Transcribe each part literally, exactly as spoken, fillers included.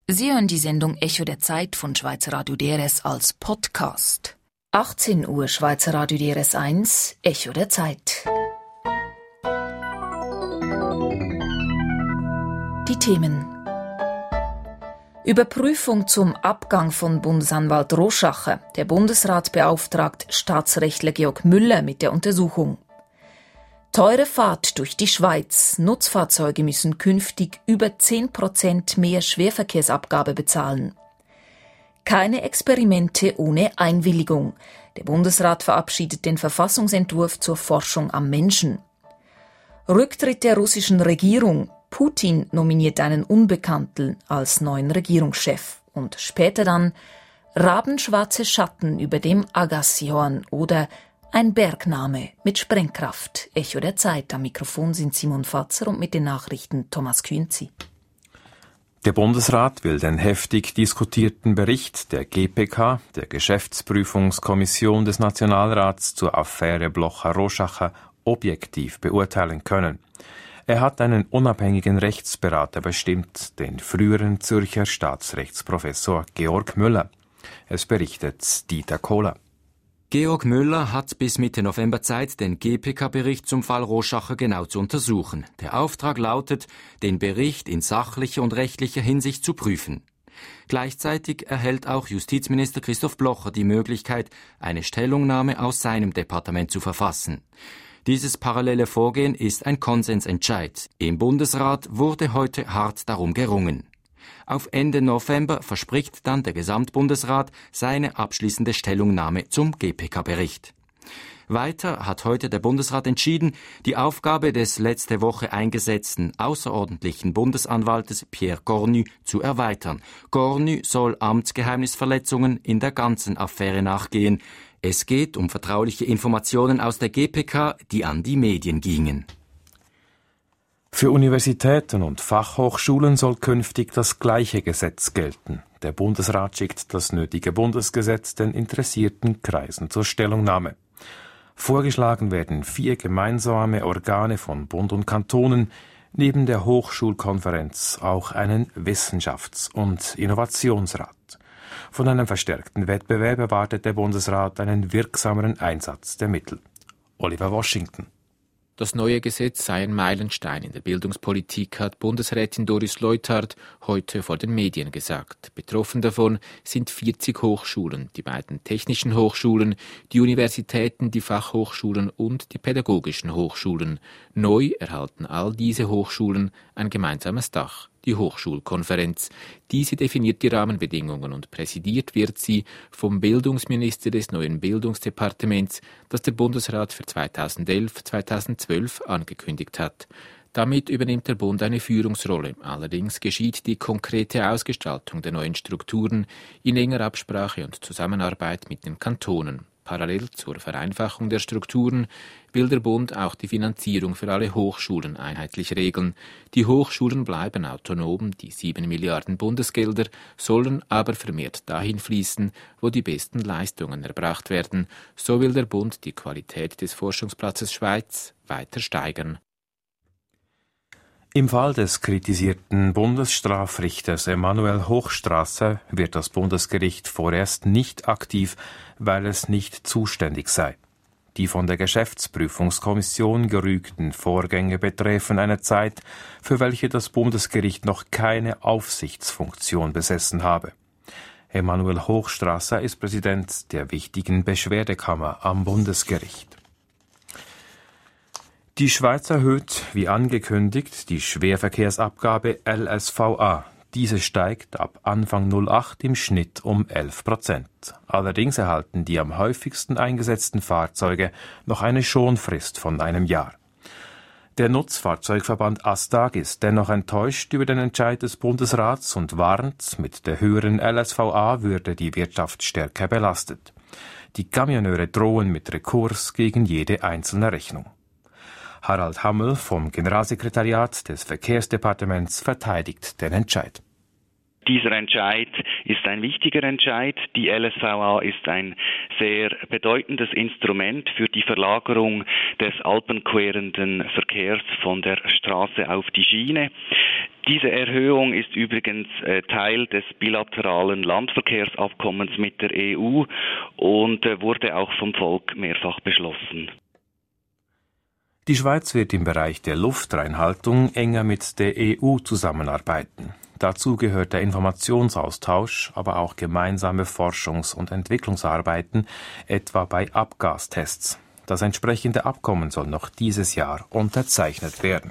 Sie hören die Sendung Echo der Zeit von Schweizer Radio D R S als Podcast. achtzehn Uhr Schweizer Radio D R S eins, Echo der Zeit. Die Themen: Überprüfung zum Abgang von Bundesanwalt Roschacher. Der Bundesrat beauftragt Staatsrechtler Georg Müller mit der Untersuchung. Teure Fahrt durch die Schweiz. Nutzfahrzeuge müssen künftig über zehn Prozent mehr Schwerverkehrsabgabe bezahlen. Keine Experimente ohne Einwilligung. Der Bundesrat verabschiedet den Verfassungsentwurf zur Forschung am Menschen. Rücktritt der russischen Regierung. Putin nominiert einen Unbekannten als neuen Regierungschef. Und später dann rabenschwarze Schatten über dem Agassiorn oder ein Bergname mit Sprengkraft. Echo der Zeit. Am Mikrofon sind Simon Fatzer und mit den Nachrichten Thomas Künzi. Der Bundesrat will den heftig diskutierten Bericht der G P K, der Geschäftsprüfungskommission des Nationalrats zur Affäre Blocher-Roschacher, objektiv beurteilen können. Er hat einen unabhängigen Rechtsberater bestimmt, den früheren Zürcher Staatsrechtsprofessor Georg Müller. Es berichtet Dieter Kohler. Georg Müller hat bis Mitte November Zeit, den G P K-Bericht zum Fall Roschacher genau zu untersuchen. Der Auftrag lautet, den Bericht in sachlicher und rechtlicher Hinsicht zu prüfen. Gleichzeitig erhält auch Justizminister Christoph Blocher die Möglichkeit, eine Stellungnahme aus seinem Departement zu verfassen. Dieses parallele Vorgehen ist ein Konsensentscheid. Im Bundesrat wurde heute hart darum gerungen. Auf Ende November verspricht dann der Gesamtbundesrat seine abschließende Stellungnahme zum G P K-Bericht. Weiter hat heute der Bundesrat entschieden, die Aufgabe des letzte Woche eingesetzten außerordentlichen Bundesanwaltes Pierre Cornu zu erweitern. Cornu soll Amtsgeheimnisverletzungen in der ganzen Affäre nachgehen. Es geht um vertrauliche Informationen aus der G P K, die an die Medien gingen. Für Universitäten und Fachhochschulen soll künftig das gleiche Gesetz gelten. Der Bundesrat schickt das nötige Bundesgesetz den interessierten Kreisen zur Stellungnahme. Vorgeschlagen werden vier gemeinsame Organe von Bund und Kantonen, neben der Hochschulkonferenz auch einen Wissenschafts- und Innovationsrat. Von einem verstärkten Wettbewerb erwartet der Bundesrat einen wirksameren Einsatz der Mittel. Oliver Washington. Das neue Gesetz sei ein Meilenstein in der Bildungspolitik, hat Bundesrätin Doris Leuthard heute vor den Medien gesagt. Betroffen davon sind vierzig Hochschulen, die beiden technischen Hochschulen, die Universitäten, die Fachhochschulen und die pädagogischen Hochschulen. Neu erhalten all diese Hochschulen ein gemeinsames Dach, die Hochschulkonferenz. Diese definiert die Rahmenbedingungen und präsidiert wird sie vom Bildungsminister des neuen Bildungsdepartements, das der Bundesrat für zweitausendelf zweitausendzwölf angekündigt hat. Damit übernimmt der Bund eine Führungsrolle. Allerdings geschieht die konkrete Ausgestaltung der neuen Strukturen in enger Absprache und Zusammenarbeit mit den Kantonen. Parallel zur Vereinfachung der Strukturen will der Bund auch die Finanzierung für alle Hochschulen einheitlich regeln. Die Hochschulen bleiben autonom, die sieben Milliarden Bundesgelder sollen aber vermehrt dahin fließen, wo die besten Leistungen erbracht werden. So will der Bund die Qualität des Forschungsplatzes Schweiz weiter steigern. Im Fall des kritisierten Bundesstrafrichters Emanuel Hochstrasser wird das Bundesgericht vorerst nicht aktiv, weil es nicht zuständig sei. Die von der Geschäftsprüfungskommission gerügten Vorgänge betreffen eine Zeit, für welche das Bundesgericht noch keine Aufsichtsfunktion besessen habe. Emanuel Hochstrasser ist Präsident der wichtigen Beschwerdekammer am Bundesgericht. Die Schweiz erhöht, wie angekündigt, die Schwerverkehrsabgabe L S V A. Diese steigt ab Anfang null acht im Schnitt um elf Prozent. Allerdings erhalten die am häufigsten eingesetzten Fahrzeuge noch eine Schonfrist von einem Jahr. Der Nutzfahrzeugverband AStag ist dennoch enttäuscht über den Entscheid des Bundesrats und warnt, mit der höheren L S V A würde die Wirtschaft stärker belastet. Die Kamioneure drohen mit Rekurs gegen jede einzelne Rechnung. Harald Hammel vom Generalsekretariat des Verkehrsdepartements verteidigt den Entscheid. Dieser Entscheid ist ein wichtiger Entscheid. Die L S V A ist ein sehr bedeutendes Instrument für die Verlagerung des alpenquerenden Verkehrs von der Straße auf die Schiene. Diese Erhöhung ist übrigens äh, Teil des bilateralen Landverkehrsabkommens mit der E U und äh, wurde auch vom Volk mehrfach beschlossen. Die Schweiz wird im Bereich der Luftreinhaltung enger mit der E U zusammenarbeiten. Dazu gehört der Informationsaustausch, aber auch gemeinsame Forschungs- und Entwicklungsarbeiten, etwa bei Abgastests. Das entsprechende Abkommen soll noch dieses Jahr unterzeichnet werden.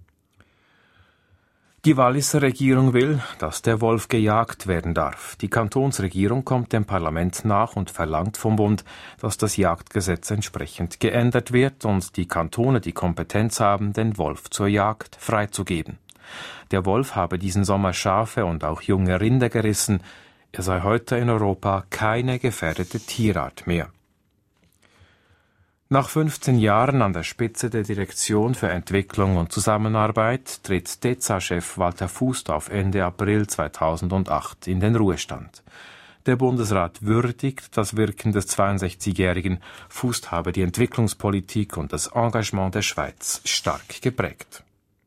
Die Walliser Regierung will, dass der Wolf gejagt werden darf. Die Kantonsregierung kommt dem Parlament nach und verlangt vom Bund, dass das Jagdgesetz entsprechend geändert wird und die Kantone die Kompetenz haben, den Wolf zur Jagd freizugeben. Der Wolf habe diesen Sommer Schafe und auch junge Rinder gerissen. Er sei heute in Europa keine gefährdete Tierart mehr. Nach fünfzehn Jahren an der Spitze der Direktion für Entwicklung und Zusammenarbeit tritt D E Z A-Chef Walter Fust auf Ende April zweitausendacht in den Ruhestand. Der Bundesrat würdigt das Wirken des zweiundsechzigjährigen. Fust habe die Entwicklungspolitik und das Engagement der Schweiz stark geprägt.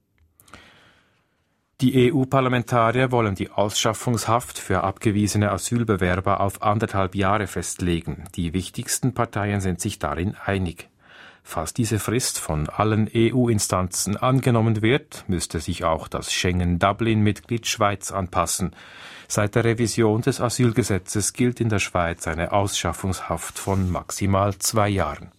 Die E U-Parlamentarier wollen die Ausschaffungshaft für abgewiesene Asylbewerber auf anderthalb Jahre festlegen. Die wichtigsten Parteien sind sich darin einig. Falls diese Frist von allen E U-Instanzen angenommen wird, müsste sich auch das Schengen-Dublin-Mitglied Schweiz anpassen. Seit der Revision des Asylgesetzes gilt in der Schweiz eine Ausschaffungshaft von maximal zwei Jahren.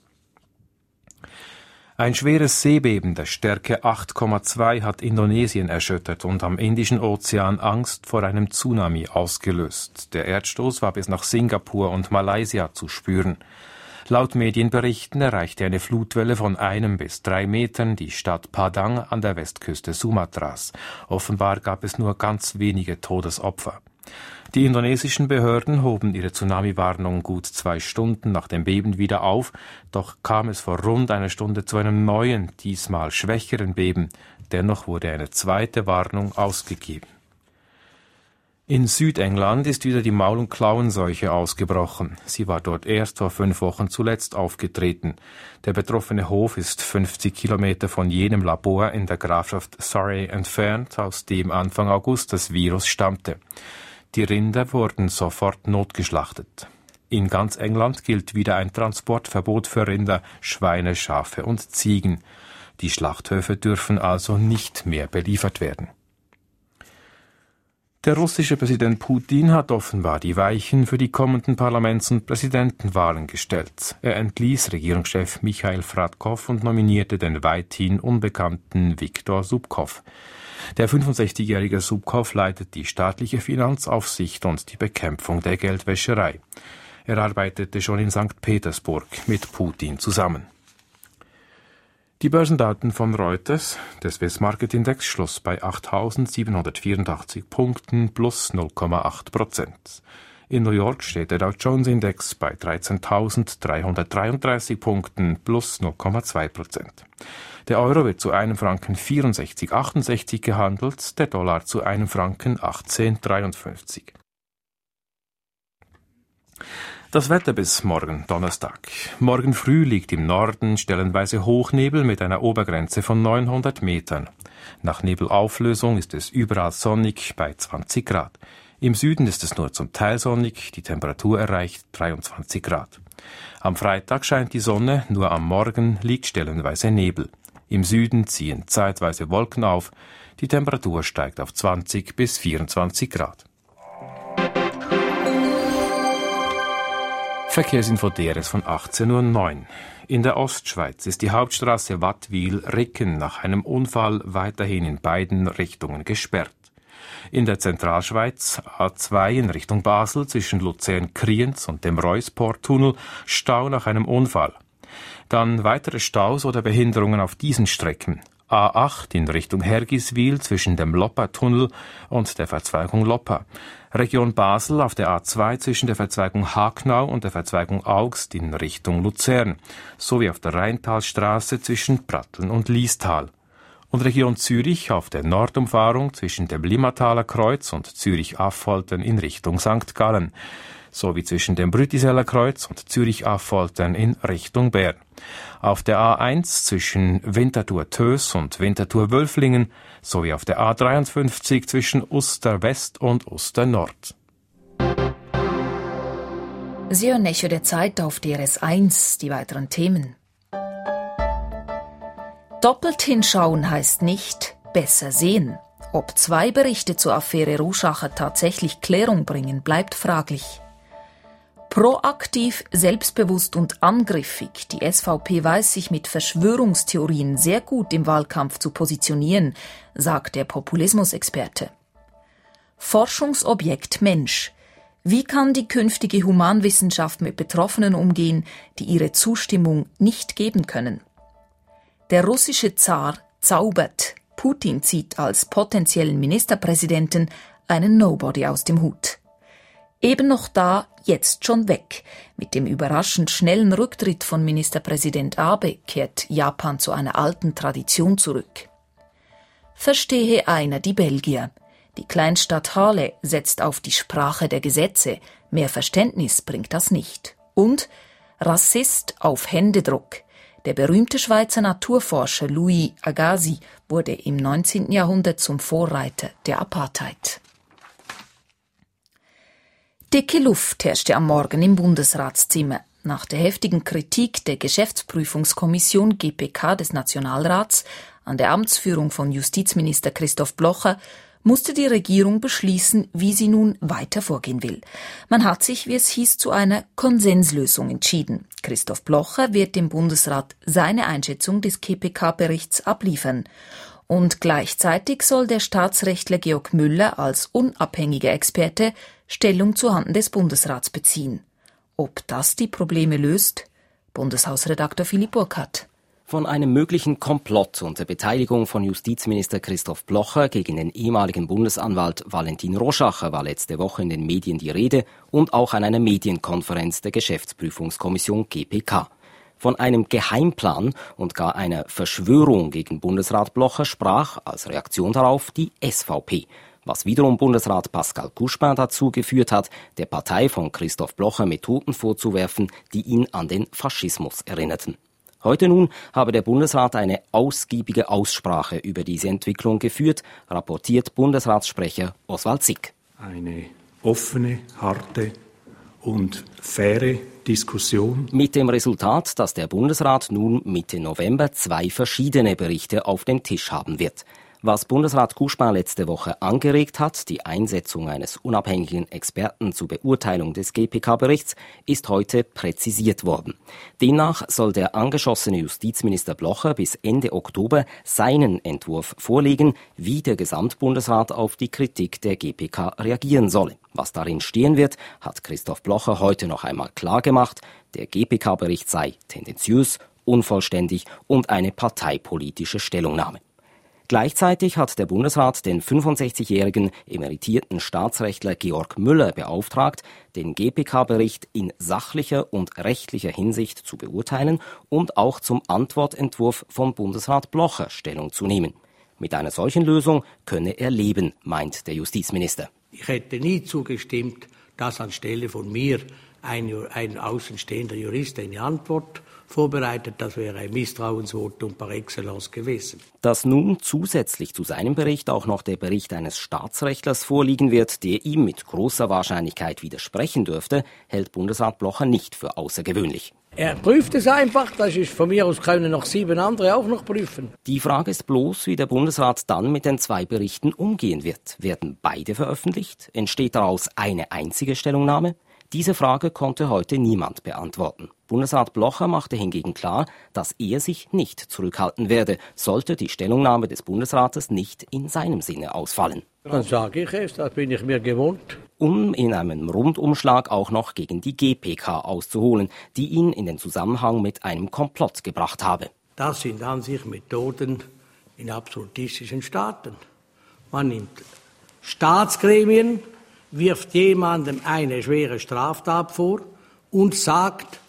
Ein schweres Seebeben der Stärke acht Komma zwei hat Indonesien erschüttert und am Indischen Ozean Angst vor einem Tsunami ausgelöst. Der Erdstoß war bis nach Singapur und Malaysia zu spüren. Laut Medienberichten erreichte eine Flutwelle von einem bis drei Metern die Stadt Padang an der Westküste Sumatras. Offenbar gab es nur ganz wenige Todesopfer. Die indonesischen Behörden hoben ihre Tsunami-Warnung gut zwei Stunden nach dem Beben wieder auf, doch kam es vor rund einer Stunde zu einem neuen, diesmal schwächeren Beben. Dennoch wurde eine zweite Warnung ausgegeben. In Südengland ist wieder die Maul- und Klauenseuche ausgebrochen. Sie war dort erst vor fünf Wochen zuletzt aufgetreten. Der betroffene Hof ist fünfzig Kilometer von jenem Labor in der Grafschaft Surrey entfernt, aus dem Anfang August das Virus stammte. Die Rinder wurden sofort notgeschlachtet. In ganz England gilt wieder ein Transportverbot für Rinder, Schweine, Schafe und Ziegen. Die Schlachthöfe dürfen also nicht mehr beliefert werden. Der russische Präsident Putin hat offenbar die Weichen für die kommenden Parlaments- und Präsidentenwahlen gestellt. Er entließ Regierungschef Michail Fradkov und nominierte den weithin unbekannten Viktor Subkov. Der fünfundsechzigjährige Subkov leitet die staatliche Finanzaufsicht und die Bekämpfung der Geldwäscherei. Er arbeitete schon in Sankt Petersburg mit Putin zusammen. Die Börsendaten von Reuters, der Swiss Market Index schloss bei achttausendsiebenhundertvierundachtzig Punkten plus null Komma acht Prozent. In New York steht der Dow Jones Index bei dreizehntausenddreihundertdreiunddreißig Punkten plus null Komma zwei Prozent. Der Euro wird zu einem Franken vierundsechzig Komma achtundsechzig gehandelt, der Dollar zu einem Franken achtzehn Komma dreiundfünfzig. Das Wetter bis morgen Donnerstag. Morgen früh liegt im Norden stellenweise Hochnebel mit einer Obergrenze von neunhundert Metern. Nach Nebelauflösung ist es überall sonnig bei zwanzig Grad. Im Süden ist es nur zum Teil sonnig, die Temperatur erreicht dreiundzwanzig Grad. Am Freitag scheint die Sonne, nur am Morgen liegt stellenweise Nebel. Im Süden ziehen zeitweise Wolken auf, die Temperatur steigt auf zwanzig bis vierundzwanzig Grad. Verkehrsinfo D R S von achtzehn Uhr neun. In der Ostschweiz ist die Hauptstraße Wattwil-Ricken nach einem Unfall weiterhin in beiden Richtungen gesperrt. In der Zentralschweiz A zwei in Richtung Basel zwischen Luzern-Kriens und dem Reusport-Tunnel Stau nach einem Unfall. Dann weitere Staus oder Behinderungen auf diesen Strecken. A acht in Richtung Hergiswil zwischen dem Loppa-Tunnel und der Verzweigung Loppa. Region Basel auf der A zwei zwischen der Verzweigung Hagnau und der Verzweigung Augst in Richtung Luzern. Sowie auf der Rheintalstraße zwischen Pratteln und Liestal. Und Region Zürich auf der Nordumfahrung zwischen dem Limmataler Kreuz und Zürich-Affoltern in Richtung Sankt Gallen. sowie zwischen dem Brütiseller Kreuz und Zürich-Affoltern in Richtung Bern. Auf der A eins zwischen Winterthur-Töss und Winterthur-Wölflingen sowie auf der A dreiundfünfzig zwischen Uster West und Uster Nord. Sie hören Echo der Zeit auf D R S eins, die weiteren Themen. Doppelt hinschauen heißt nicht besser sehen. Ob zwei Berichte zur Affäre Ruschacher tatsächlich Klärung bringen, bleibt fraglich. Proaktiv, selbstbewusst und angriffig, die S V P weiß sich mit Verschwörungstheorien sehr gut im Wahlkampf zu positionieren, sagt der Populismusexperte. Forschungsobjekt Mensch. Wie kann die künftige Humanwissenschaft mit Betroffenen umgehen, die ihre Zustimmung nicht geben können? Der russische Zar zaubert. Putin zieht als potenziellen Ministerpräsidenten einen Nobody aus dem Hut. Eben noch da, jetzt schon weg. Mit dem überraschend schnellen Rücktritt von Ministerpräsident Abe kehrt Japan zu einer alten Tradition zurück. Verstehe einer die Belgier. Die Kleinstadt Halle setzt auf die Sprache der Gesetze. Mehr Verständnis bringt das nicht. Und Rassist auf Händedruck. Der berühmte Schweizer Naturforscher Louis Agassiz wurde im neunzehnten Jahrhundert zum Vorreiter der Apartheid. Dicke Luft herrschte am Morgen im Bundesratszimmer. Nach der heftigen Kritik der Geschäftsprüfungskommission G P K des Nationalrats an der Amtsführung von Justizminister Christoph Blocher musste die Regierung beschließen, wie sie nun weiter vorgehen will. Man hat sich, wie es hieß, zu einer Konsenslösung entschieden. Christoph Blocher wird dem Bundesrat seine Einschätzung des G P K-Berichts abliefern. Und gleichzeitig soll der Staatsrechtler Georg Müller als unabhängiger Experte Stellung zuhanden des Bundesrats beziehen. Ob das die Probleme löst? Bundeshausredakteur Philipp Burkhardt. Von einem möglichen Komplott unter Beteiligung von Justizminister Christoph Blocher gegen den ehemaligen Bundesanwalt Valentin Roschacher war letzte Woche in den Medien die Rede und auch an einer Medienkonferenz der Geschäftsprüfungskommission G P K. Von einem Geheimplan und gar einer Verschwörung gegen Bundesrat Blocher sprach als Reaktion darauf die S V P, was wiederum Bundesrat Pascal Couchepin dazu geführt hat, der Partei von Christoph Blocher Methoden vorzuwerfen, die ihn an den Faschismus erinnerten. Heute nun habe der Bundesrat eine ausgiebige Aussprache über diese Entwicklung geführt, rapportiert Bundesratssprecher Oswald Sick. Eine offene, harte und faire Diskussion. Mit dem Resultat, dass der Bundesrat nun Mitte November zwei verschiedene Berichte auf dem Tisch haben wird. Was Bundesrat Couchepin letzte Woche angeregt hat, die Einsetzung eines unabhängigen Experten zur Beurteilung des G P K-Berichts, ist heute präzisiert worden. Demnach soll der angeschossene Justizminister Blocher bis Ende Oktober seinen Entwurf vorlegen, wie der Gesamtbundesrat auf die Kritik der G P K reagieren solle. Was darin stehen wird, hat Christoph Blocher heute noch einmal klargemacht. Der G P K-Bericht sei tendenziös, unvollständig und eine parteipolitische Stellungnahme. Gleichzeitig hat der Bundesrat den fünfundsechzigjährigen emeritierten Staatsrechtler Georg Müller beauftragt, den G P K-Bericht in sachlicher und rechtlicher Hinsicht zu beurteilen und auch zum Antwortentwurf von Bundesrat Blocher Stellung zu nehmen. Mit einer solchen Lösung könne er leben, meint der Justizminister. Ich hätte nie zugestimmt, dass anstelle von mir ein, ein außenstehender Jurist eine Antwort vorbereitet. Das wäre ein Misstrauensvotum par excellence gewesen. Dass nun zusätzlich zu seinem Bericht auch noch der Bericht eines Staatsrechtlers vorliegen wird, der ihm mit großer Wahrscheinlichkeit widersprechen dürfte, hält Bundesrat Blocher nicht für außergewöhnlich. Er prüft es einfach, das ist von mir aus können noch sieben andere auch noch prüfen. Die Frage ist bloß, wie der Bundesrat dann mit den zwei Berichten umgehen wird. Werden beide veröffentlicht? Entsteht daraus eine einzige Stellungnahme? Diese Frage konnte heute niemand beantworten. Bundesrat Blocher machte hingegen klar, dass er sich nicht zurückhalten werde, sollte die Stellungnahme des Bundesrates nicht in seinem Sinne ausfallen. Dann sage ich es, das bin ich mir gewohnt. Um in einem Rundumschlag auch noch gegen die G P K auszuholen, die ihn in den Zusammenhang mit einem Komplott gebracht habe. Das sind an sich Methoden in absolutistischen Staaten. Man nimmt Staatsgremien, wirft jemandem eine schwere Straftat vor und sagt,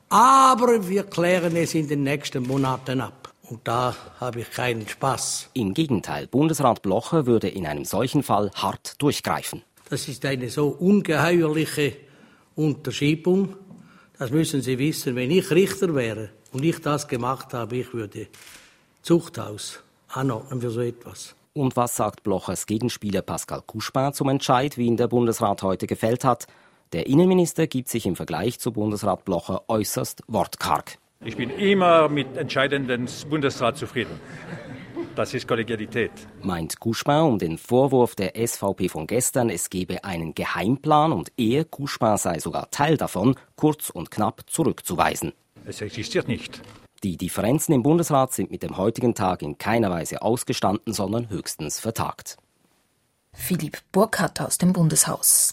aber wir klären es in den nächsten Monaten ab. Und da habe ich keinen Spaß. Im Gegenteil, Bundesrat Blocher würde in einem solchen Fall hart durchgreifen. Das ist eine so ungeheuerliche Unterschiebung. Das müssen Sie wissen. Wenn ich Richter wäre und ich das gemacht habe, ich würde Zuchthaus anordnen für so etwas. Und was sagt Blochers Gegenspieler Pascal Couchepin zum Entscheid, wie ihn der Bundesrat heute gefällt hat? Der Innenminister gibt sich im Vergleich zu Bundesrat Blocher äußerst wortkarg. Ich bin immer mit Entscheidungen des Bundesrats zufrieden. Das ist Kollegialität. Meint Couchepin um den Vorwurf der S V P von gestern, es gebe einen Geheimplan und er, Couchepin, sei sogar Teil davon, kurz und knapp zurückzuweisen. Es existiert nicht. Die Differenzen im Bundesrat sind mit dem heutigen Tag in keiner Weise ausgestanden, sondern höchstens vertagt. Philipp Burkhardt aus dem Bundeshaus.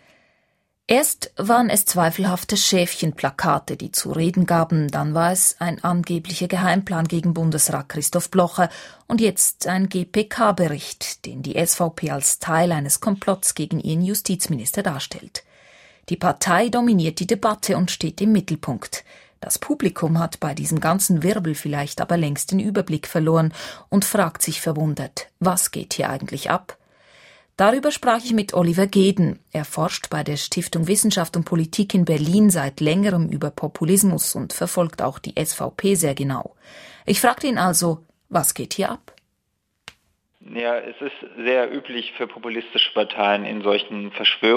Erst waren es zweifelhafte Schäfchenplakate, die zu reden gaben, dann war es ein angeblicher Geheimplan gegen Bundesrat Christoph Blocher und jetzt ein G P K-Bericht, den die S V P als Teil eines Komplotts gegen ihren Justizminister darstellt. Die Partei dominiert die Debatte und steht im Mittelpunkt. Das Publikum hat bei diesem ganzen Wirbel vielleicht aber längst den Überblick verloren und fragt sich verwundert, was geht hier eigentlich ab? Darüber sprach ich mit Oliver Geden. Er forscht bei der Stiftung Wissenschaft und Politik in Berlin seit längerem über Populismus und verfolgt auch die S V P sehr genau. Ich fragte ihn also, was geht hier ab? Ja, es ist sehr üblich für populistische Parteien in solchen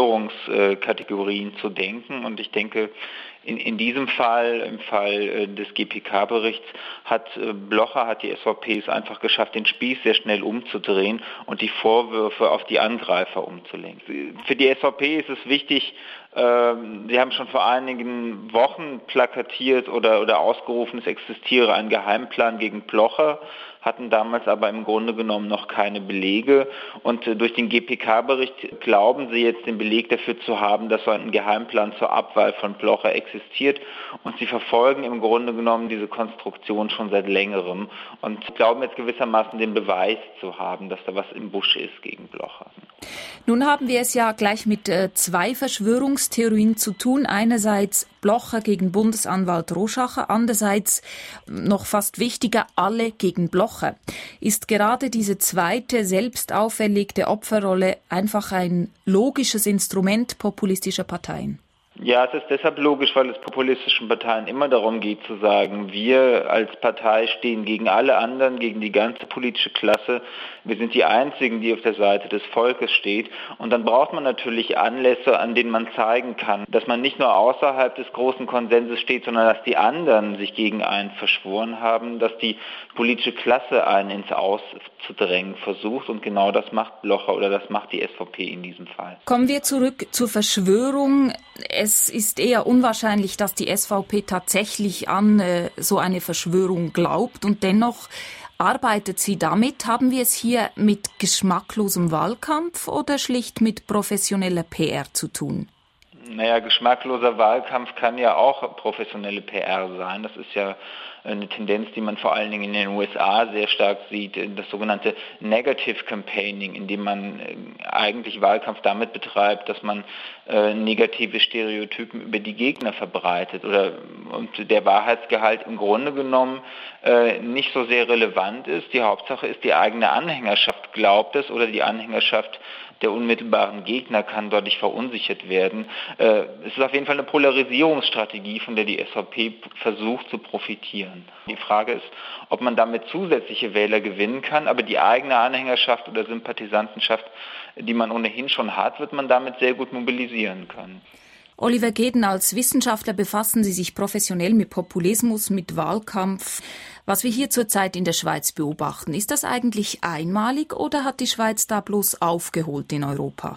Verschwörungskategorien zu denken und ich denke, in, in diesem Fall, im Fall des G P K-Berichts, hat Blocher, hat die S V P es einfach geschafft, den Spieß sehr schnell umzudrehen und die Vorwürfe auf die Angreifer umzulenken. Für die S V P ist es wichtig, äh, sie haben schon vor einigen Wochen plakatiert oder, oder ausgerufen, es existiere ein Geheimplan gegen Blocher, hatten damals aber im Grunde genommen noch keine Belege. Und äh, durch den G P K-Bericht glauben sie jetzt den Beleg dafür zu haben, dass so ein Geheimplan zur Abwahl von Blocher existiert. Und sie verfolgen im Grunde genommen diese Konstruktion schon seit längerem und glauben jetzt gewissermaßen den Beweis zu haben, dass da was im Busch ist gegen Blocher. Nun haben wir es ja gleich mit äh, zwei Verschwörungstheorien zu tun. Einerseits Blocher gegen Bundesanwalt Roschacher, andererseits noch fast wichtiger, alle gegen Blocher. Ist gerade diese zweite, selbst auferlegte Opferrolle einfach ein logisches Instrument populistischer Parteien? Ja, es ist deshalb logisch, weil es populistischen Parteien immer darum geht zu sagen, wir als Partei stehen gegen alle anderen, gegen die ganze politische Klasse. Wir sind die Einzigen, die auf der Seite des Volkes steht. Und dann braucht man natürlich Anlässe, an denen man zeigen kann, dass man nicht nur außerhalb des großen Konsenses steht, sondern dass die anderen sich gegen einen verschworen haben, dass die politische Klasse einen ins Aus zu drängen versucht. Und genau das macht Blocher oder das macht die S V P in diesem Fall. Kommen wir zurück zur Verschwörung. Es ist eher unwahrscheinlich, dass die S V P tatsächlich an äh, so eine Verschwörung glaubt und dennoch arbeitet sie damit. Haben wir es hier mit geschmacklosem Wahlkampf oder schlicht mit professioneller P R zu tun? Naja, geschmackloser Wahlkampf kann ja auch professionelle P R sein. Das ist ja eine Tendenz, die man vor allen Dingen in den U S A sehr stark sieht, das sogenannte Negative Campaigning, in dem man eigentlich Wahlkampf damit betreibt, dass man äh, negative Stereotypen über die Gegner verbreitet oder und der Wahrheitsgehalt im Grunde genommen äh, nicht so sehr relevant ist. Die Hauptsache ist, die eigene Anhängerschaft glaubt es oder die Anhängerschaft der unmittelbaren Gegner kann dadurch verunsichert werden. Äh, es ist auf jeden Fall eine Polarisierungsstrategie, von der die S V P versucht zu profitieren. Die Frage ist, ob man damit zusätzliche Wähler gewinnen kann, aber die eigene Anhängerschaft oder Sympathisantenschaft, die man ohnehin schon hat, wird man damit sehr gut mobilisieren können. Oliver Geden, als Wissenschaftler befassen Sie sich professionell mit Populismus, mit Wahlkampf. Was wir hier zurzeit in der Schweiz beobachten, ist das eigentlich einmalig oder hat die Schweiz da bloß aufgeholt in Europa?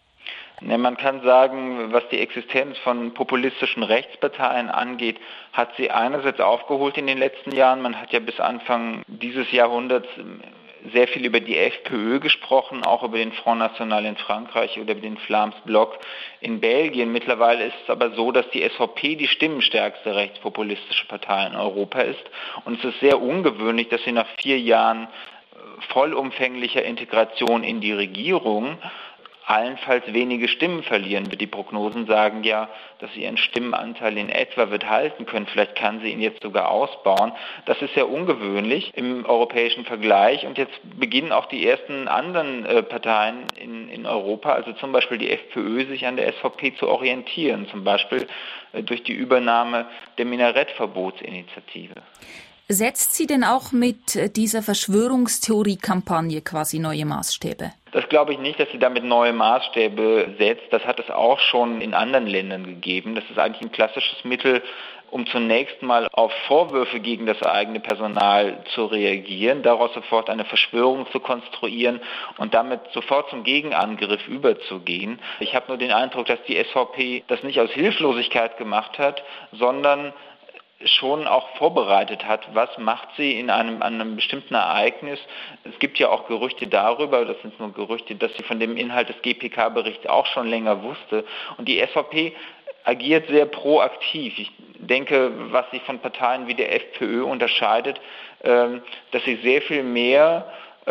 Ne, man kann sagen, was die Existenz von populistischen Rechtsparteien angeht, hat sie einerseits aufgeholt in den letzten Jahren. Man hat ja bis Anfang dieses Jahrhunderts sehr viel über die FPÖ gesprochen, auch über den Front National in Frankreich oder über den Vlaams Bloc in Belgien. Mittlerweile ist es aber so, dass die S V P die stimmenstärkste rechtspopulistische Partei in Europa ist. Und es ist sehr ungewöhnlich, dass sie nach vier Jahren vollumfänglicher Integration in die Regierung allenfalls wenige Stimmen verlieren wird. Die Prognosen sagen ja, dass sie ihren Stimmenanteil in etwa wird halten können. Vielleicht kann sie ihn jetzt sogar ausbauen. Das ist sehr ungewöhnlich im europäischen Vergleich. Und jetzt beginnen auch die ersten anderen äh, Parteien in, in Europa, also zum Beispiel die FPÖ, sich an der S V P zu orientieren. Zum Beispiel äh, durch die Übernahme der Minarettverbotsinitiative. Setzt sie denn auch mit dieser Verschwörungstheorie-Kampagne quasi neue Maßstäbe? Das glaube ich nicht, dass sie damit neue Maßstäbe setzt. Das hat es auch schon in anderen Ländern gegeben. Das ist eigentlich ein klassisches Mittel, um zunächst mal auf Vorwürfe gegen das eigene Personal zu reagieren, daraus sofort eine Verschwörung zu konstruieren und damit sofort zum Gegenangriff überzugehen. Ich habe nur den Eindruck, dass die S V P das nicht aus Hilflosigkeit gemacht hat, sondern schon auch vorbereitet hat, was macht sie in einem, an einem bestimmten Ereignis. Es gibt ja auch Gerüchte darüber, das sind nur Gerüchte, dass sie von dem Inhalt des G P K-Berichts auch schon länger wusste. Und die S V P agiert sehr proaktiv. Ich denke, was sie von Parteien wie der FPÖ unterscheidet, dass sie sehr viel mehr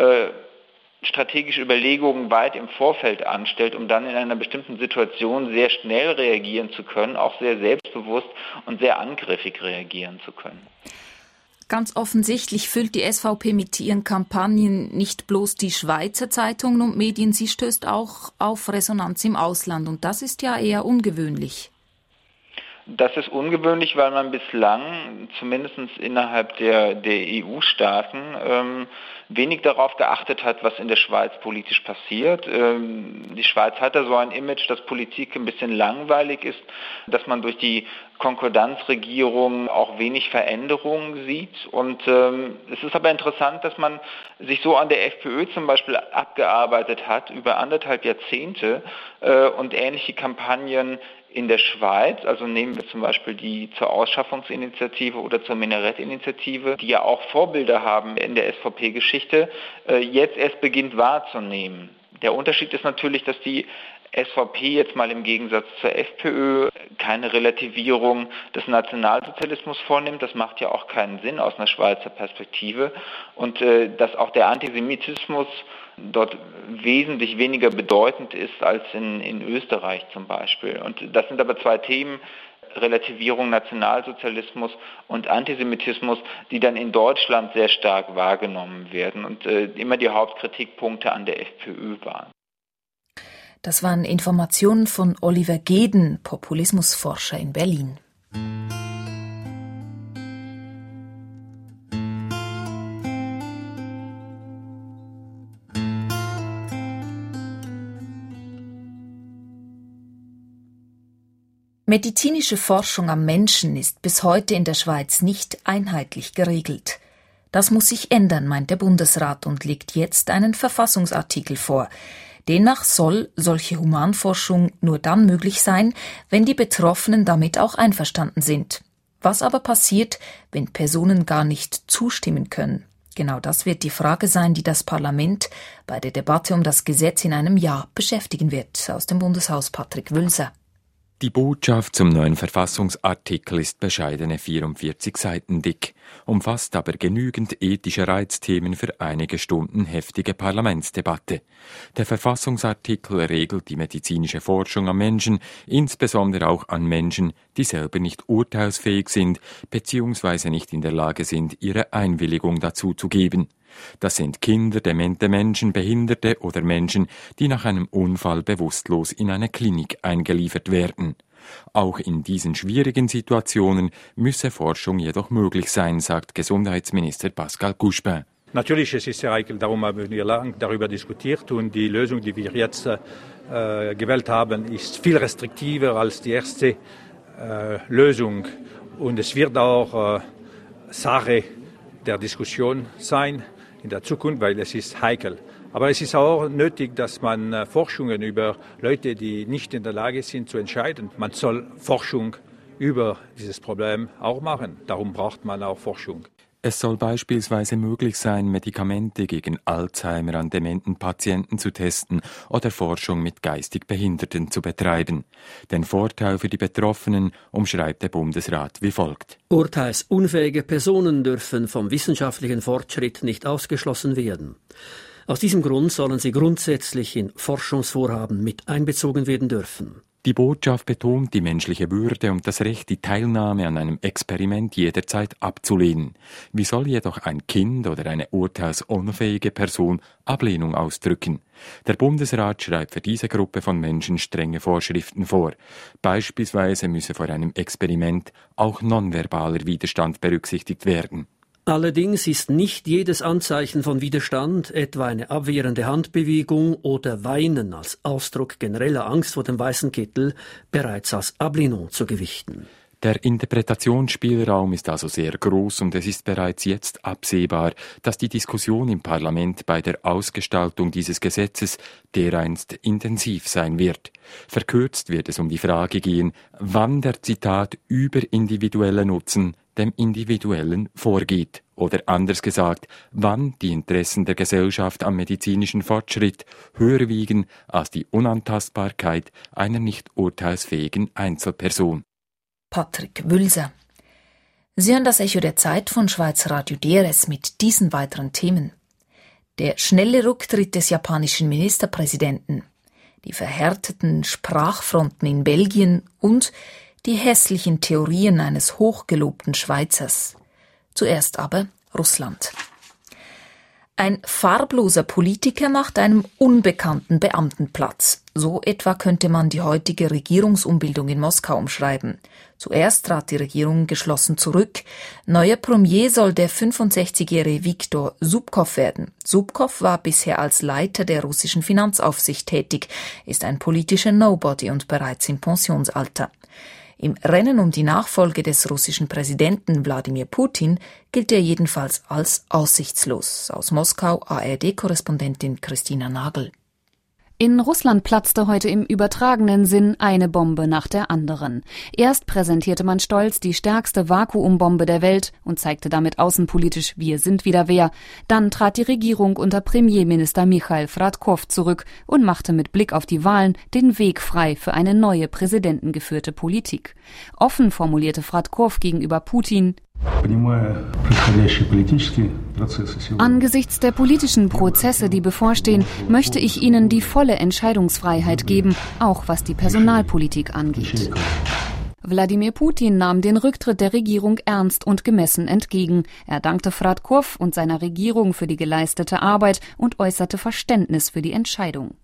strategische Überlegungen weit im Vorfeld anstellt, um dann in einer bestimmten Situation sehr schnell reagieren zu können, auch sehr selbstbewusst und sehr angriffig reagieren zu können. Ganz offensichtlich füllt die S V P mit ihren Kampagnen nicht bloß die Schweizer Zeitungen und Medien, sie stößt auch auf Resonanz im Ausland und das ist ja eher ungewöhnlich. Das ist ungewöhnlich, weil man bislang, zumindest innerhalb der, der E U-Staaten, ähm, wenig darauf geachtet hat, was in der Schweiz politisch passiert. Ähm, die Schweiz hat da so ein Image, dass Politik ein bisschen langweilig ist, dass man durch die Konkordanzregierung auch wenig Veränderungen sieht. Und ähm, es ist aber interessant, dass man sich so an der FPÖ zum Beispiel abgearbeitet hat über anderthalb Jahrzehnte äh, und ähnliche Kampagnen in der Schweiz, also nehmen wir zum Beispiel die zur Ausschaffungsinitiative oder zur Minarettinitiative, die ja auch Vorbilder haben in der S V P-Geschichte, jetzt erst beginnt wahrzunehmen. Der Unterschied ist natürlich, dass die S V P jetzt mal im Gegensatz zur FPÖ keine Relativierung des Nationalsozialismus vornimmt. Das macht ja auch keinen Sinn aus einer Schweizer Perspektive. Und äh, dass auch der Antisemitismus dort wesentlich weniger bedeutend ist als in, in Österreich zum Beispiel. Und das sind aber zwei Themen, Relativierung Nationalsozialismus und Antisemitismus, die dann in Deutschland sehr stark wahrgenommen werden und äh, immer die Hauptkritikpunkte an der FPÖ waren. Das waren Informationen von Oliver Geden, Populismusforscher in Berlin. Medizinische Forschung am Menschen ist bis heute in der Schweiz nicht einheitlich geregelt. Das muss sich ändern, meint der Bundesrat und legt jetzt einen Verfassungsartikel vor. Demnach soll solche Humanforschung nur dann möglich sein, wenn die Betroffenen damit auch einverstanden sind. Was aber passiert, wenn Personen gar nicht zustimmen können? Genau das wird die Frage sein, die das Parlament bei der Debatte um das Gesetz in einem Jahr beschäftigen wird. Aus dem Bundeshaus Patrick Wülser. Die Botschaft zum neuen Verfassungsartikel ist bescheidene vierundvierzig Seiten dick, umfasst aber genügend ethische Reizthemen für einige Stunden heftige Parlamentsdebatte. Der Verfassungsartikel regelt die medizinische Forschung am Menschen, insbesondere auch an Menschen, die selber nicht urteilsfähig sind bzw. nicht in der Lage sind, ihre Einwilligung dazu zu geben. Das sind Kinder, demente Menschen, Behinderte oder Menschen, die nach einem Unfall bewusstlos in eine Klinik eingeliefert werden. Auch in diesen schwierigen Situationen müsse Forschung jedoch möglich sein, sagt Gesundheitsminister Pascal Couchepin. Natürlich, es ist sehr heikel, darum haben wir lang darüber diskutiert und die Lösung, die wir jetzt äh, gewählt haben, ist viel restriktiver als die erste äh, Lösung und es wird auch äh, Sache der Diskussion sein in der Zukunft, weil es ist heikel. Aber es ist auch nötig, dass man äh, Forschungen über Leute, die nicht in der Lage sind zu entscheiden. Man soll Forschung über dieses Problem auch machen. Darum braucht man auch Forschung. Es soll beispielsweise möglich sein, Medikamente gegen Alzheimer an dementen Patienten zu testen oder Forschung mit geistig Behinderten zu betreiben. Den Vorteil für die Betroffenen umschreibt der Bundesrat wie folgt. Urteilsunfähige Personen dürfen vom wissenschaftlichen Fortschritt nicht ausgeschlossen werden. Aus diesem Grund sollen sie grundsätzlich in Forschungsvorhaben mit einbezogen werden dürfen. Die Botschaft betont die menschliche Würde und das Recht, die Teilnahme an einem Experiment jederzeit abzulehnen. Wie soll jedoch ein Kind oder eine urteilsunfähige Person Ablehnung ausdrücken? Der Bundesrat schreibt für diese Gruppe von Menschen strenge Vorschriften vor. Beispielsweise müsse vor einem Experiment auch nonverbaler Widerstand berücksichtigt werden. Allerdings ist nicht jedes Anzeichen von Widerstand, etwa eine abwehrende Handbewegung oder Weinen als Ausdruck genereller Angst vor dem weißen Kittel, bereits als Ablehnung zu gewichten. Der Interpretationsspielraum ist also sehr groß und es ist bereits jetzt absehbar, dass die Diskussion im Parlament bei der Ausgestaltung dieses Gesetzes dereinst intensiv sein wird. Verkürzt wird es um die Frage gehen, wann der Zitat überindividuelle Nutzen dem Individuellen vorgeht. Oder anders gesagt, wann die Interessen der Gesellschaft am medizinischen Fortschritt höher wiegen als die Unantastbarkeit einer nicht urteilsfähigen Einzelperson. Patrick Wülser. Sie hören das Echo der Zeit von Schweizer Radio D R S mit diesen weiteren Themen. Der schnelle Rücktritt des japanischen Ministerpräsidenten, die verhärteten Sprachfronten in Belgien und die hässlichen Theorien eines hochgelobten Schweizers. Zuerst aber Russland. Ein farbloser Politiker macht einem unbekannten Beamten Platz. So etwa könnte man die heutige Regierungsumbildung in Moskau umschreiben. Zuerst trat die Regierung geschlossen zurück. Neuer Premier soll der fünfundsechzigjährige Viktor Subkow werden. Subkow war bisher als Leiter der russischen Finanzaufsicht tätig, ist ein politischer Nobody und bereits im Pensionsalter. Im Rennen um die Nachfolge des russischen Präsidenten Wladimir Putin gilt er jedenfalls als aussichtslos. Aus Moskau A R D-Korrespondentin Christina Nagel. In Russland platzte heute im übertragenen Sinn eine Bombe nach der anderen. Erst präsentierte man stolz die stärkste Vakuumbombe der Welt und zeigte damit außenpolitisch, wir sind wieder wer. Dann trat die Regierung unter Premierminister Michail Fradkov zurück und machte mit Blick auf die Wahlen den Weg frei für eine neue präsidentengeführte Politik. Offen formulierte Fradkov gegenüber Putin: Angesichts der politischen Prozesse, die bevorstehen, möchte ich Ihnen die volle Entscheidungsfreiheit geben, auch was die Personalpolitik angeht. Wladimir Putin nahm den Rücktritt der Regierung ernst und gemessen entgegen. Er dankte Fradkov und seiner Regierung für die geleistete Arbeit und äußerte Verständnis für die Entscheidung.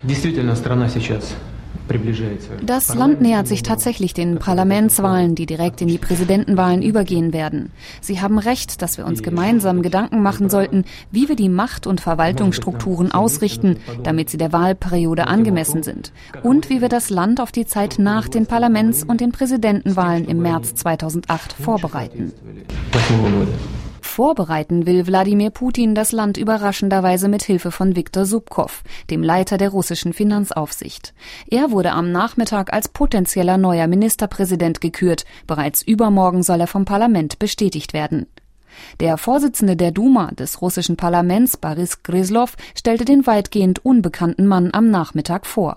Das Land nähert sich tatsächlich den Parlamentswahlen, die direkt in die Präsidentenwahlen übergehen werden. Sie haben recht, dass wir uns gemeinsam Gedanken machen sollten, wie wir die Macht- und Verwaltungsstrukturen ausrichten, damit sie der Wahlperiode angemessen sind. Und wie wir das Land auf die Zeit nach den Parlaments- und den Präsidentenwahlen im März zweitausendacht vorbereiten. Vorbereiten will Wladimir Putin das Land überraschenderweise mit Hilfe von Viktor Subkow, dem Leiter der russischen Finanzaufsicht. Er wurde am Nachmittag als potenzieller neuer Ministerpräsident gekürt. Bereits übermorgen soll er vom Parlament bestätigt werden. Der Vorsitzende der Duma des russischen Parlaments, Boris Gryzlov, stellte den weitgehend unbekannten Mann am Nachmittag vor.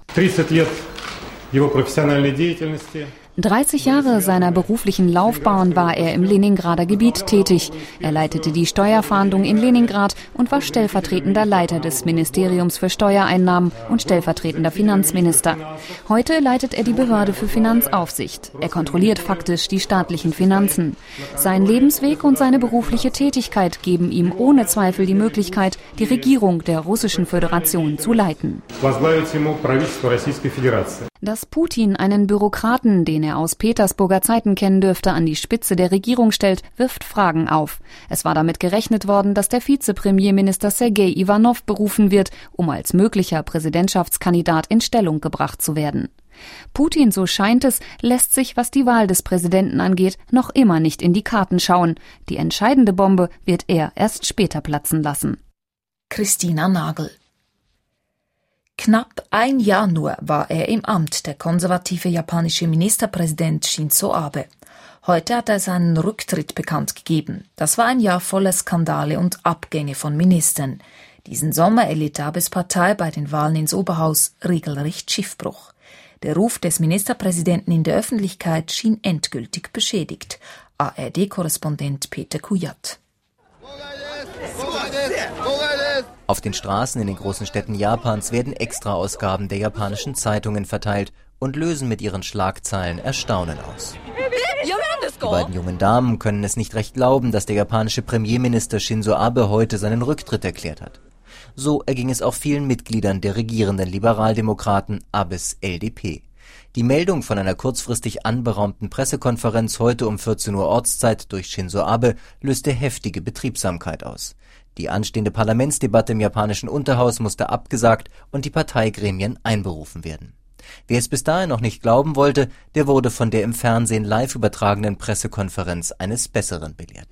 dreißig Jahre seiner beruflichen Laufbahn war er im Leningrader Gebiet tätig. Er leitete die Steuerfahndung in Leningrad und war stellvertretender Leiter des Ministeriums für Steuereinnahmen und stellvertretender Finanzminister. Heute leitet er die Behörde für Finanzaufsicht. Er kontrolliert faktisch die staatlichen Finanzen. Sein Lebensweg und seine berufliche Tätigkeit geben ihm ohne Zweifel die Möglichkeit, die Regierung der Russischen Föderation zu leiten. Dass Putin einen Bürokraten, den er aus Petersburger Zeiten kennen dürfte, an die Spitze der Regierung stellt, wirft Fragen auf. Es war damit gerechnet worden, dass der Vizepremierminister Sergei Iwanow berufen wird, um als möglicher Präsidentschaftskandidat in Stellung gebracht zu werden. Putin, so scheint es, lässt sich, was die Wahl des Präsidenten angeht, noch immer nicht in die Karten schauen. Die entscheidende Bombe wird er erst später platzen lassen. Christina Nagel. Knapp ein Jahr nur war er im Amt, der konservative japanische Ministerpräsident Shinzo Abe. Heute hat er seinen Rücktritt bekannt gegeben. Das war ein Jahr voller Skandale und Abgänge von Ministern. Diesen Sommer erlitt Abes Partei bei den Wahlen ins Oberhaus regelrecht Schiffbruch. Der Ruf des Ministerpräsidenten in der Öffentlichkeit schien endgültig beschädigt. A R D-Korrespondent Peter Kujat. Auf den Straßen in den großen Städten Japans werden Extraausgaben der japanischen Zeitungen verteilt und lösen mit ihren Schlagzeilen Erstaunen aus. Die beiden jungen Damen können es nicht recht glauben, dass der japanische Premierminister Shinzo Abe heute seinen Rücktritt erklärt hat. So erging es auch vielen Mitgliedern der regierenden Liberaldemokraten Abes L D P. Die Meldung von einer kurzfristig anberaumten Pressekonferenz heute um vierzehn Uhr Ortszeit durch Shinzo Abe löste heftige Betriebsamkeit aus. Die anstehende Parlamentsdebatte im japanischen Unterhaus musste abgesagt und die Parteigremien einberufen werden. Wer es bis dahin noch nicht glauben wollte, der wurde von der im Fernsehen live übertragenen Pressekonferenz eines Besseren belehrt.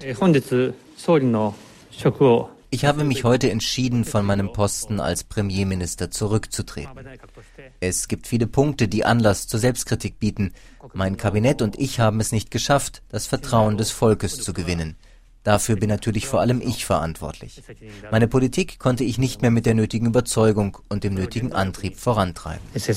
Ich habe mich heute entschieden, von meinem Posten als Premierminister zurückzutreten. Es gibt viele Punkte, die Anlass zur Selbstkritik bieten. Mein Kabinett und ich haben es nicht geschafft, das Vertrauen des Volkes zu gewinnen. Dafür bin natürlich vor allem ich verantwortlich. Meine Politik konnte ich nicht mehr mit der nötigen Überzeugung und dem nötigen Antrieb vorantreiben.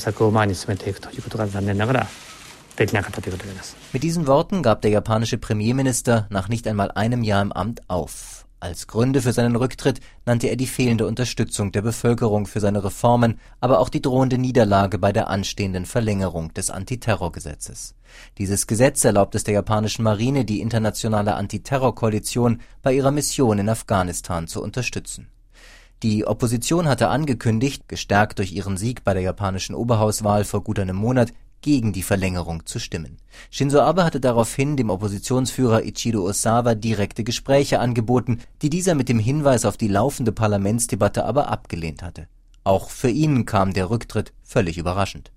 Mit diesen Worten gab der japanische Premierminister nach nicht einmal einem Jahr im Amt auf. Als Gründe für seinen Rücktritt nannte er die fehlende Unterstützung der Bevölkerung für seine Reformen, aber auch die drohende Niederlage bei der anstehenden Verlängerung des Antiterrorgesetzes. Dieses Gesetz erlaubt es der japanischen Marine, die internationale Antiterrorkoalition bei ihrer Mission in Afghanistan zu unterstützen. Die Opposition hatte angekündigt, gestärkt durch ihren Sieg bei der japanischen Oberhauswahl vor gut einem Monat, gegen die Verlängerung zu stimmen. Shinzo Abe hatte daraufhin dem Oppositionsführer Ichiro Osawa direkte Gespräche angeboten, die dieser mit dem Hinweis auf die laufende Parlamentsdebatte aber abgelehnt hatte. Auch für ihn kam der Rücktritt völlig überraschend.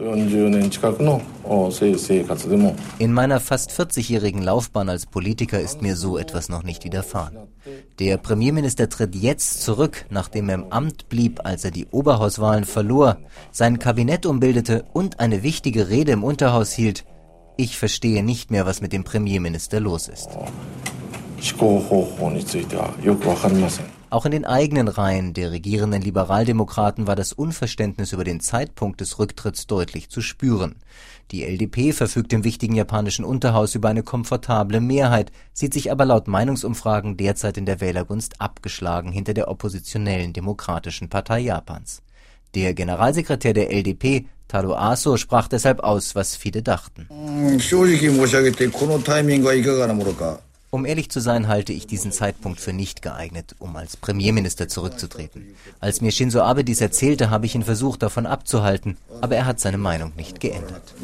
In meiner fast vierzigjährigen Laufbahn als Politiker ist mir so etwas noch nicht widerfahren. Der Premierminister tritt jetzt zurück, nachdem er im Amt blieb, als er die Oberhauswahlen verlor, sein Kabinett umbildete und eine wichtige Rede im Unterhaus hielt. Ich verstehe nicht mehr, was mit dem Premierminister los ist. Auch in den eigenen Reihen der regierenden Liberaldemokraten war das Unverständnis über den Zeitpunkt des Rücktritts deutlich zu spüren. Die L D P verfügt im wichtigen japanischen Unterhaus über eine komfortable Mehrheit, sieht sich aber laut Meinungsumfragen derzeit in der Wählergunst abgeschlagen hinter der oppositionellen Demokratischen Partei Japans. Der Generalsekretär der L D P, Taro Aso, sprach deshalb aus, was viele dachten. Um ehrlich zu sein, halte ich diesen Zeitpunkt für nicht geeignet, um als Premierminister zurückzutreten. Als mir Shinzo Abe dies erzählte, habe ich ihn versucht, davon abzuhalten, aber er hat seine Meinung nicht geändert.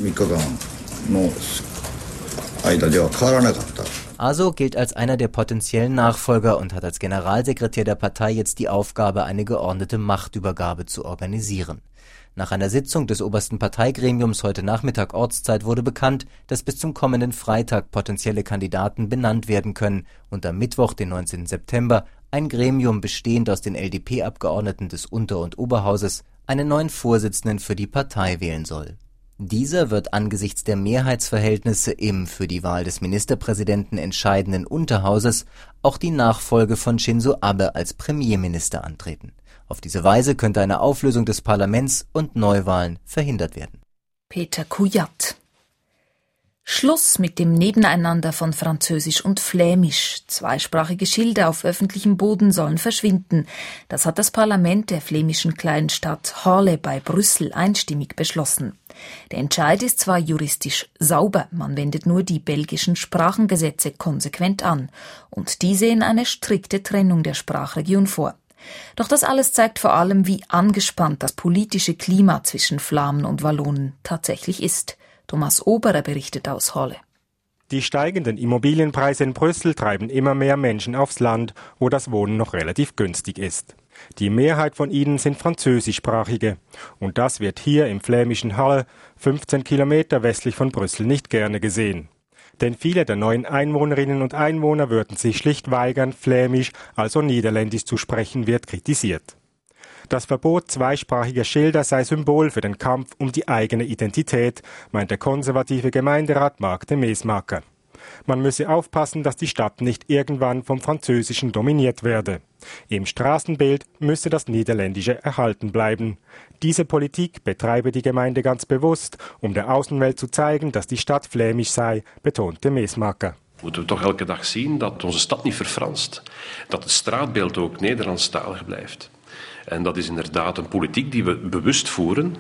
Aso gilt als einer der potenziellen Nachfolger und hat als Generalsekretär der Partei jetzt die Aufgabe, eine geordnete Machtübergabe zu organisieren. Nach einer Sitzung des obersten Parteigremiums heute Nachmittag Ortszeit wurde bekannt, dass bis zum kommenden Freitag potenzielle Kandidaten benannt werden können und am Mittwoch, den neunzehnten September, ein Gremium bestehend aus den L D P-Abgeordneten des Unter- und Oberhauses einen neuen Vorsitzenden für die Partei wählen soll. Dieser wird angesichts der Mehrheitsverhältnisse im für die Wahl des Ministerpräsidenten entscheidenden Unterhauses auch die Nachfolge von Shinzo Abe als Premierminister antreten. Auf diese Weise könnte eine Auflösung des Parlaments und Neuwahlen verhindert werden. Peter Kujat. Schluss mit dem Nebeneinander von Französisch und Flämisch. Zweisprachige Schilder auf öffentlichem Boden sollen verschwinden. Das hat das Parlament der flämischen Kleinstadt Halle bei Brüssel einstimmig beschlossen. Der Entscheid ist zwar juristisch sauber, man wendet nur die belgischen Sprachengesetze konsequent an. Und die sehen eine strikte Trennung der Sprachregion vor. Doch das alles zeigt vor allem, wie angespannt das politische Klima zwischen Flamen und Wallonen tatsächlich ist. Thomas Oberer berichtet aus Halle. Die steigenden Immobilienpreise in Brüssel treiben immer mehr Menschen aufs Land, wo das Wohnen noch relativ günstig ist. Die Mehrheit von ihnen sind französischsprachige. Und das wird hier im flämischen Halle, fünfzehn Kilometer westlich von Brüssel, nicht gerne gesehen. Denn viele der neuen Einwohnerinnen und Einwohner würden sich schlicht weigern, Flämisch, also Niederländisch zu sprechen, wird kritisiert. Das Verbot zweisprachiger Schilder sei Symbol für den Kampf um die eigene Identität, meint der konservative Gemeinderat Marc de Meesmaker. Man müsse aufpassen, dass die Stadt nicht irgendwann vom Französischen dominiert werde. Im Straßenbild müsse das Niederländische erhalten bleiben. Diese Politik betreibe die Gemeinde ganz bewusst, um der Außenwelt zu zeigen, dass die Stadt flämisch sei, betonte Meesmaker. Moeten we toch elke dag zien dat onze stad niet verfranst, dat het straatbeeld ook Nederlandstalig blijft. En dat is inderdaad een politiek die we bewust voeren,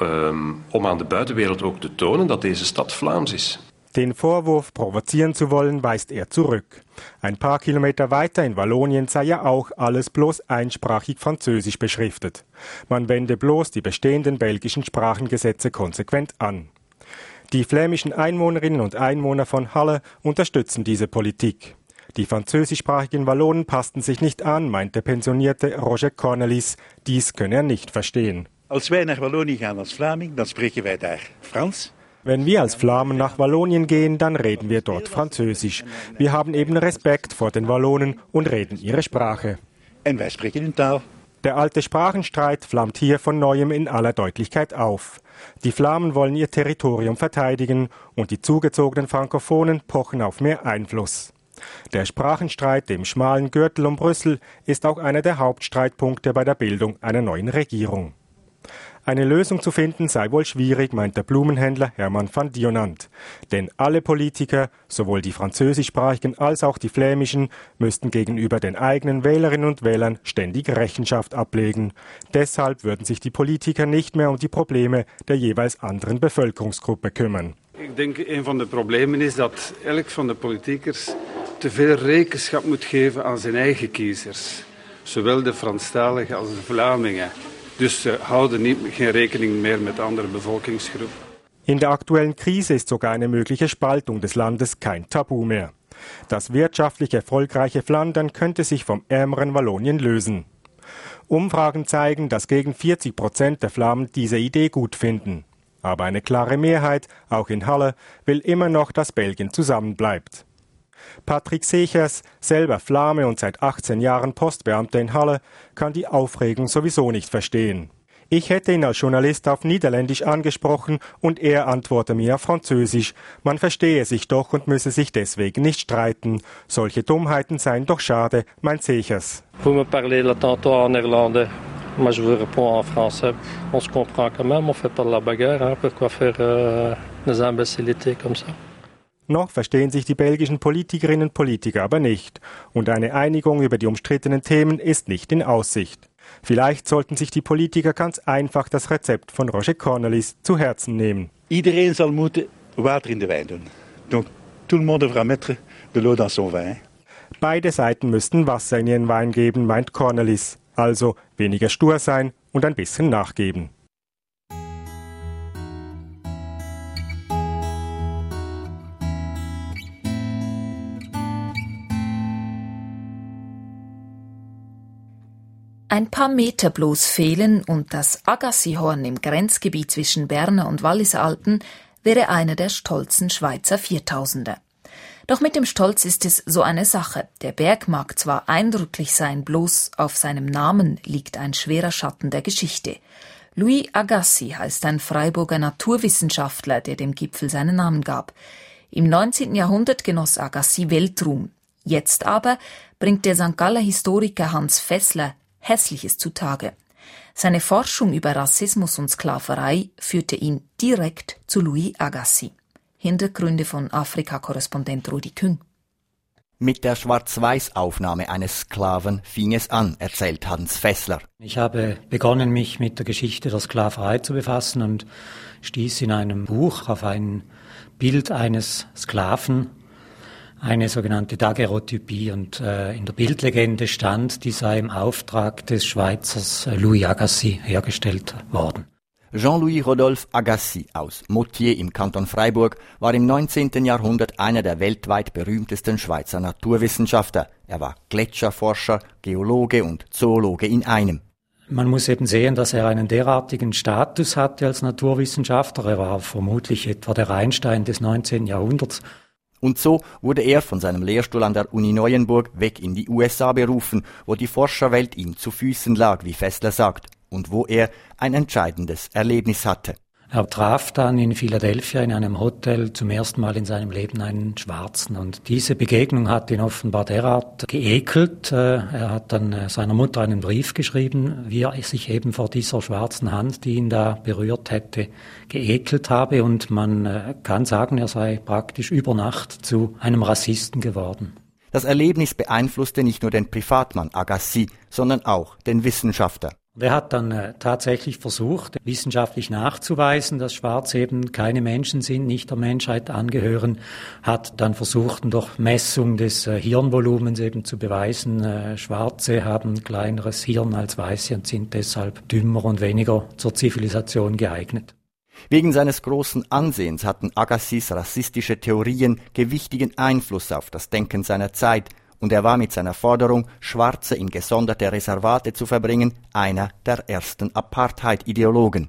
um, om aan de buitenwereld ook te tonen dat deze stad Vlaams is. Den Vorwurf, provozieren zu wollen, weist er zurück. Ein paar Kilometer weiter in Wallonien sei ja auch alles bloß einsprachig französisch beschriftet. Man wende bloß die bestehenden belgischen Sprachengesetze konsequent an. Die flämischen Einwohnerinnen und Einwohner von Halle unterstützen diese Politik. Die französischsprachigen Wallonen passten sich nicht an, meint der pensionierte Roger Cornelis. Dies könne er nicht verstehen. Als wij naar Wallonië gaan als Vlaming, dan spreken wij daar Frans. Wenn wir als Flamen nach Wallonien gehen, dann reden wir dort Französisch. Wir haben eben Respekt vor den Wallonen und reden ihre Sprache. En wij spreken hun taal. Der alte Sprachenstreit flammt hier von Neuem in aller Deutlichkeit auf. Die Flamen wollen ihr Territorium verteidigen und die zugezogenen Frankophonen pochen auf mehr Einfluss. Der Sprachenstreit im schmalen Gürtel um Brüssel ist auch einer der Hauptstreitpunkte bei der Bildung einer neuen Regierung. Eine Lösung zu finden sei wohl schwierig, meint der Blumenhändler Hermann van Dionant. Denn alle Politiker, sowohl die französischsprachigen als auch die flämischen, müssten gegenüber den eigenen Wählerinnen und Wählern ständig Rechenschaft ablegen. Deshalb würden sich die Politiker nicht mehr um die Probleme der jeweils anderen Bevölkerungsgruppe kümmern. Ik denk een van de problemen is dat elk van de politiekers te veel rekenschap moet geven aan zijn eigen kiezers. Zowel de Franstaligen als de Vlamingen. Dus ze houden niet, geen rekening meer met andere Bevölkerungsgruppen. In der aktuellen Krise ist sogar eine mögliche Spaltung des Landes kein Tabu mehr. Das wirtschaftlich erfolgreiche Flandern könnte sich vom ärmeren Wallonien lösen. Umfragen zeigen, dass gegen vierzig Prozent der Flamen diese Idee gut finden. Aber eine klare Mehrheit, auch in Halle, will immer noch, dass Belgien zusammenbleibt. Patrick Sechers, selber Flame und seit achtzehn Jahren Postbeamter in Halle, kann die Aufregung sowieso nicht verstehen. Ich hätte ihn als Journalist auf Niederländisch angesprochen und er antworte mir auf Französisch. Man verstehe sich doch und müsse sich deswegen nicht streiten. Solche Dummheiten seien doch schade, meint Sechers. Vous me parlez là tantôt en néerlandais. Moi je vous réponds en français. On se comprend quand même, on fait pas de la bagarre, hein? Pourquoi faire euh, des imbécilités comme ça? Noch verstehen sich die belgischen Politikerinnen und Politiker aber nicht. Und eine Einigung über die umstrittenen Themen ist nicht in Aussicht. Vielleicht sollten sich die Politiker ganz einfach das Rezept von Roger Cornelis zu Herzen nehmen. Iedereen zal moeten water in de wijn doen. Donc tout le monde devra mettre de l'eau dans son vin. Beide Seiten müssten Wasser in ihren Wein geben, meint Cornelis. Also weniger stur sein und ein bisschen nachgeben. Ein paar Meter bloß fehlen und das Agassihorn im Grenzgebiet zwischen Berner und Walliser Alpen wäre einer der stolzen Schweizer Viertausender. Doch mit dem Stolz ist es so eine Sache. Der Berg mag zwar eindrücklich sein, bloß auf seinem Namen liegt ein schwerer Schatten der Geschichte. Louis Agassiz heißt ein Freiburger Naturwissenschaftler, der dem Gipfel seinen Namen gab. Im neunzehnten Jahrhundert genoss Agassiz Weltruhm. Jetzt aber bringt der Sankt Galler Historiker Hans Fessler Hässliches zutage. Seine Forschung über Rassismus und Sklaverei führte ihn direkt zu Louis Agassiz. Hintergründe von Afrika-Korrespondent Rudi Küng. Mit der Schwarz-Weiß-Aufnahme eines Sklaven fing es an, erzählt Hans Fessler. Ich habe begonnen, mich mit der Geschichte der Sklaverei zu befassen und stieß in einem Buch auf ein Bild eines Sklaven, eine sogenannte Daguerreotypie, und äh, in der Bildlegende stand, die sei im Auftrag des Schweizers Louis Agassiz hergestellt worden. Jean-Louis Rodolphe Agassiz aus Moutier im Kanton Freiburg war im neunzehnten Jahrhundert einer der weltweit berühmtesten Schweizer Naturwissenschaftler. Er war Gletscherforscher, Geologe und Zoologe in einem. Man muss eben sehen, dass er einen derartigen Status hatte als Naturwissenschaftler. Er war vermutlich etwa der Einstein des neunzehnten Jahrhunderts. Und so wurde er von seinem Lehrstuhl an der Uni Neuenburg weg in die U S A berufen, wo die Forscherwelt ihm zu Füßen lag, wie Fessler sagt, und wo er ein entscheidendes Erlebnis hatte. Er traf dann in Philadelphia in einem Hotel zum ersten Mal in seinem Leben einen Schwarzen. Und diese Begegnung hat ihn offenbar derart geekelt. Er hat dann seiner Mutter einen Brief geschrieben, wie er sich eben vor dieser schwarzen Hand, die ihn da berührt hätte, geekelt habe. Und man kann sagen, er sei praktisch über Nacht zu einem Rassisten geworden. Das Erlebnis beeinflusste nicht nur den Privatmann Agassiz, sondern auch den Wissenschaftler. Er hat dann äh, tatsächlich versucht, wissenschaftlich nachzuweisen, dass Schwarze eben keine Menschen sind, nicht der Menschheit angehören, hat dann versucht, durch Messung des äh, Hirnvolumens eben zu beweisen, äh, Schwarze haben ein kleineres Hirn als Weiße und sind deshalb dümmer und weniger zur Zivilisation geeignet. Wegen seines großen Ansehens hatten Agassis rassistische Theorien gewichtigen Einfluss auf das Denken seiner Zeit, und er war mit seiner Forderung, Schwarze in gesonderte Reservate zu verbringen, einer der ersten Apartheid-Ideologen.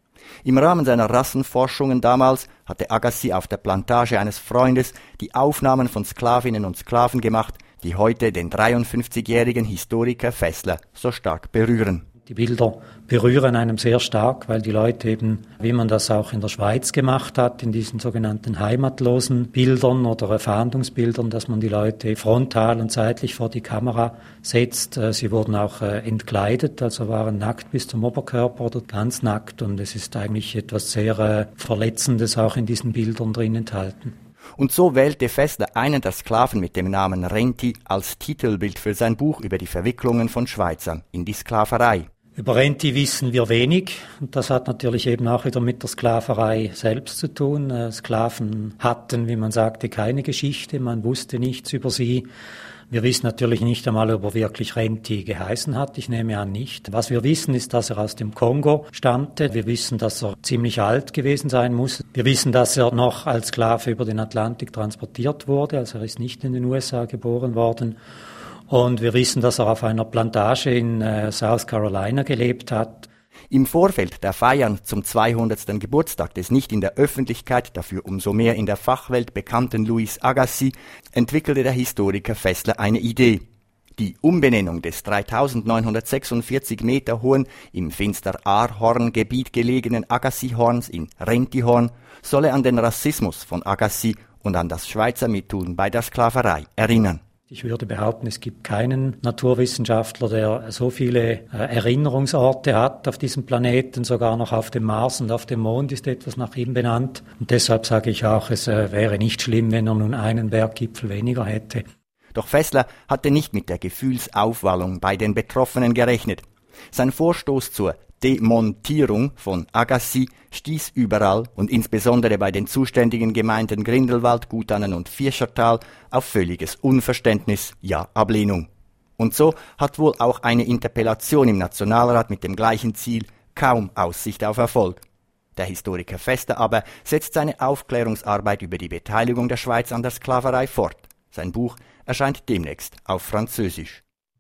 Im Rahmen seiner Rassenforschungen damals hatte Agassi auf der Plantage eines Freundes die Aufnahmen von Sklavinnen und Sklaven gemacht, die heute den dreiundfünfzigjährigen Historiker Fessler so stark berühren. Die Bilder berühren einem sehr stark, weil die Leute eben, wie man das auch in der Schweiz gemacht hat, in diesen sogenannten heimatlosen Bildern oder Fahndungsbildern, dass man die Leute frontal und seitlich vor die Kamera setzt. Sie wurden auch entkleidet, also waren nackt bis zum Oberkörper oder ganz nackt, und es ist eigentlich etwas sehr Verletzendes auch in diesen Bildern drin enthalten. Und so wählte Fessler einen der Sklaven mit dem Namen Renti als Titelbild für sein Buch über die Verwicklungen von Schweizern in die Sklaverei. Über Renti wissen wir wenig, und das hat natürlich eben auch wieder mit der Sklaverei selbst zu tun. Sklaven hatten, wie man sagte, keine Geschichte, man wusste nichts über sie. Wir wissen natürlich nicht einmal, ob er wirklich Renti geheißen hat, ich nehme an nicht. Was wir wissen, ist, dass er aus dem Kongo stammte. Wir wissen, dass er ziemlich alt gewesen sein muss. Wir wissen, dass er noch als Sklave über den Atlantik transportiert wurde, also er ist nicht in den U S A geboren worden. Und wir wissen, dass er auf einer Plantage in äh, South Carolina gelebt hat. Im Vorfeld der Feiern zum zweihundertsten Geburtstag des nicht in der Öffentlichkeit, dafür umso mehr in der Fachwelt bekannten Louis Agassiz entwickelte der Historiker Fessler eine Idee. Die Umbenennung des dreitausendneunhundertsechsundvierzig Meter hohen, im Finster-Aarhorn-Gebiet gelegenen Agassiz-Horns in Renti-Horn solle an den Rassismus von Agassiz und an das Schweizer Mittun bei der Sklaverei erinnern. Ich würde behaupten, es gibt keinen Naturwissenschaftler, der so viele äh, Erinnerungsorte hat auf diesem Planeten, sogar noch auf dem Mars und auf dem Mond ist etwas nach ihm benannt. Und deshalb sage ich auch, es äh, wäre nicht schlimm, wenn er nun einen Berggipfel weniger hätte. Doch Fessler hatte nicht mit der Gefühlsaufwallung bei den Betroffenen gerechnet. Sein Vorstoß zur Demontierung von Agassiz stieß überall und insbesondere bei den zuständigen Gemeinden Grindelwald, Gutannen und Vierschertal auf völliges Unverständnis, ja Ablehnung. Und so hat wohl auch eine Interpellation im Nationalrat mit dem gleichen Ziel kaum Aussicht auf Erfolg. Der Historiker Fessler aber setzt seine Aufklärungsarbeit über die Beteiligung der Schweiz an der Sklaverei fort. Sein Buch erscheint demnächst auf Französisch.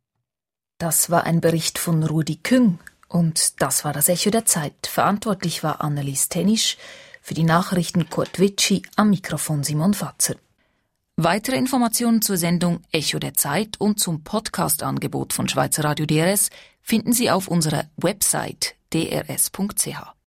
Das war ein Bericht von Rudi Küng. Und das war das Echo der Zeit. Verantwortlich war Annelies Tennisch, für die Nachrichten Kurt Witschi, am Mikrofon Simon Fatzer. Weitere Informationen zur Sendung Echo der Zeit und zum Podcast-Angebot von Schweizer Radio D R S finden Sie auf unserer Website d r s punkt c h.